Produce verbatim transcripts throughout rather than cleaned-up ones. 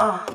Uh.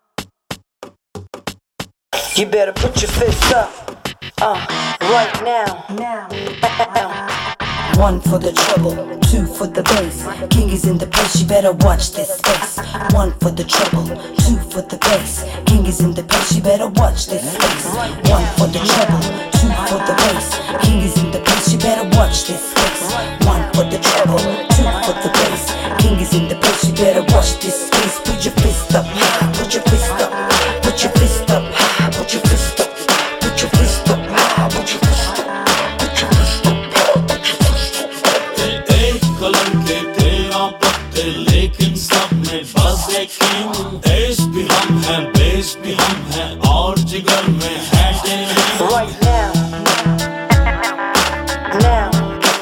You better put your fists up, uh, right now. Now. One for the trouble, two for the bass. King is in the place, you better watch this space. One for the trouble, two for the bass. King is in the place, you better watch this space. One for the trouble, two for the bass. King is in the place, you better watch this space. One for the trouble, two for the bass. King is in the place, you better watch this space. Put your fist up, put your fist up, put your fist up, put your fist up, put your fist up, put your fist up. लेकिन सब में बस एक king देश भी हम हैं base भी हम हैं और जिगर में है दिल right now now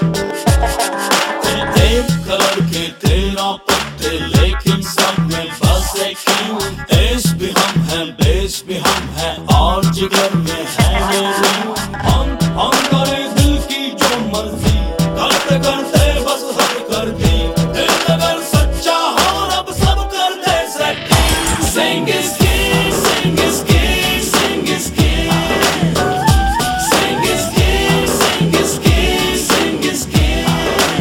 एक कलर के तेरह पत्ते लेकिन सब में बस एक किंग देश भी हम हैं बेस भी हम हैं और जिगर में है दिल हम हम करे दिल की जो मर्जी करते करते बस हद कर दी Sing is king, sing is king, sing is king. Sing is king, sing is king, sing is king.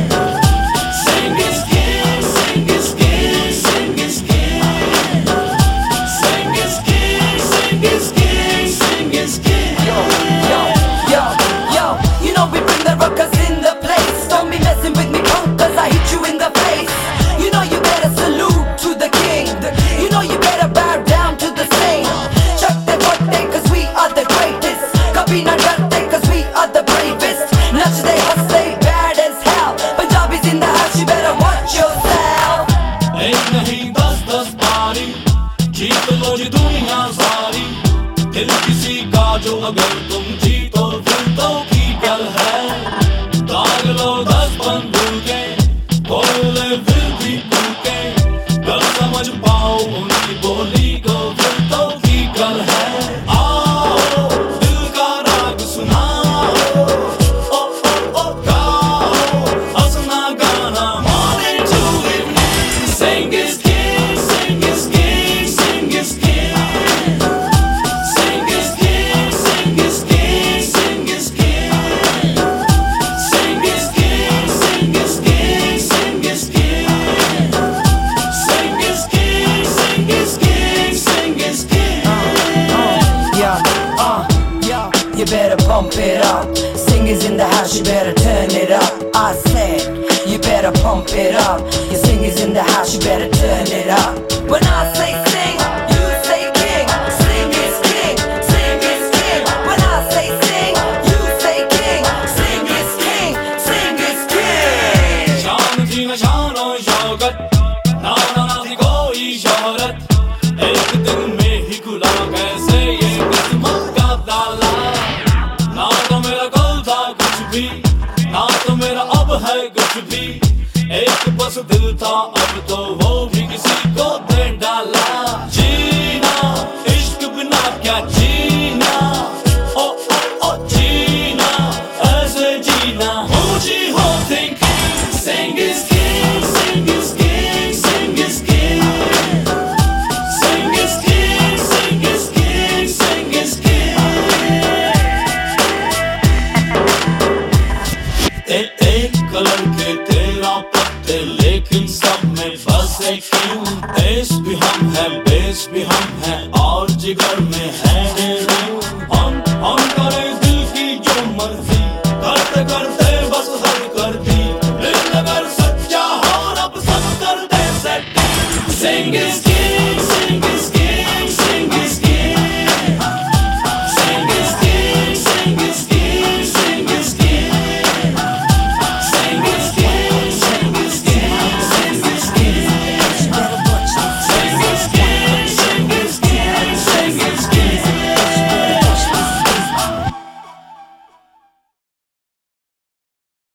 Sing is king, sing is king, sing is king. Sing is king, sing is king, sing is king. Yo, yo, yo, yo, you know we bring the rockers in the place. Don't be messing with me, punk, cause I hit you in the face. You know you better salute to the king. You know you better bow down to the saint. Chuck the birthday cause we are the greatest. Kabhi na darte cause we are the bravest. Nach they hustle bad as hell. Punjabis in the house, you better watch yourself. एक नहीं दस दस बारी जीत लो जी दुनिया सारी दिल किसी का जो अगर तुम जीतो फिर तो की गल है दाग लो दस बंदूकें बोले फिर भी कूके गल समझ पाओ उनकी बोली को फिर तो की गल है आओ दिल का राग सुनाओ ओ ओ ओ गाओ हंसना गाना morning to evening sing is king sing is king sing is king sing is king sing is king sing is king sing is king sing is king sing is king sing is king sing is king sing is king Yeah, uh, yeah, you better pump it up. Singers in the house, you better turn it up. I said, you better pump it up. Your singers in the house, you better turn it up. When I say sing, you say king. Sing is king, sing is king. When I say sing, you say king. Sing is king, sing is king. शान थी न शान और शौकत ना ना ना थी कोई शोहरत एक दिन में ही खुला कैसे ये किस्मत का ताला ना तो मेरा कल था कुछ भी ना तो मेरा अब है कुछ भी एक बस दिल था अब तो वो भी किसी को दे डाला जीना इश्क बिना क्या जीना ओ ओ ओ जीना ऐसे जीना ऊंची हो thinking sing is king sing is king sing is king sing is king sing is king sing is king ए- एक कलर के तेरह पत्ते लेकिन सब में बस एक किंग देश भी हम हैं बेस भी हम हैं और जिगर में है दिल हम हम करे दिल की जो मर्जी करते करते